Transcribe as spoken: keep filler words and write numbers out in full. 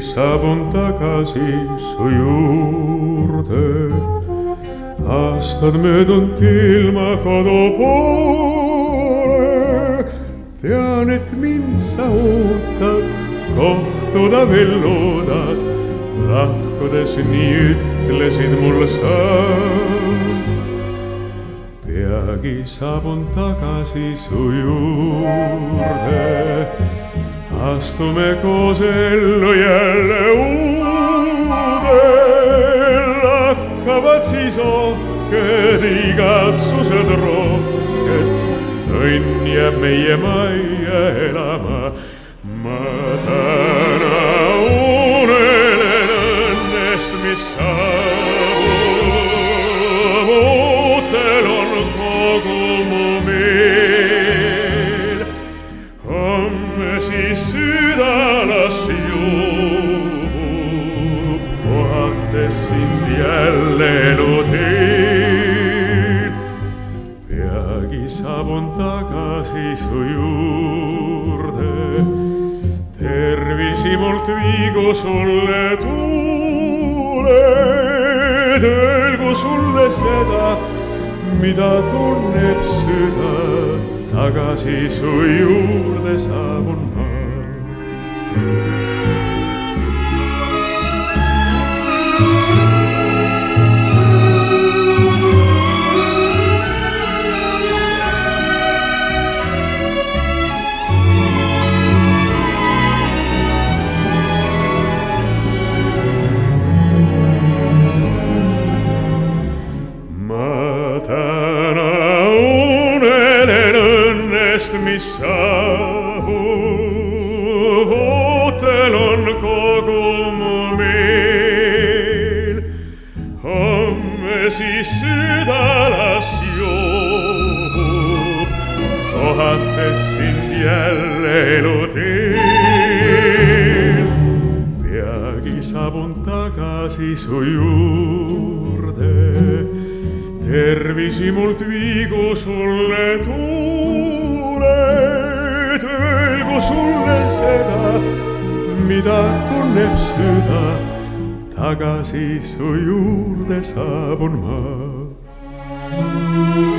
saabun tagasi su juurde. Aastad möödunud ilma kodu poole. Tean, et mind sa ootad, kohtuda veel loodad. Lahkudes nii ütlesid mul sa. Peagi saabun tagasi su juurde. Astume koos ellu jälle uude. Lakkavad siis ohked igatsused rohked. Õnn jääb meie majja elama. Ma täna unelen õnnest, mis saabub. Ootel on kogu mu meel. Homme siis südalas juub, kohates sind jälle eluteel. Peagi saabun tagasi su juurde. Tervisi mult viigu sulle tuuled, öelgu sulle seda, mida tunneb süda. Tagasi su juurde saabun ma. Mis saabub, ootel on kogu mu meel. Homme siis südalas juub, kohates sind jälle eluteel. Peagi saabun tagasi su juurde. Tervisi mult viigu sulle tuuled, öelgu sulle seda, mida tunneb süda. Tagasi su juurde saabun ma.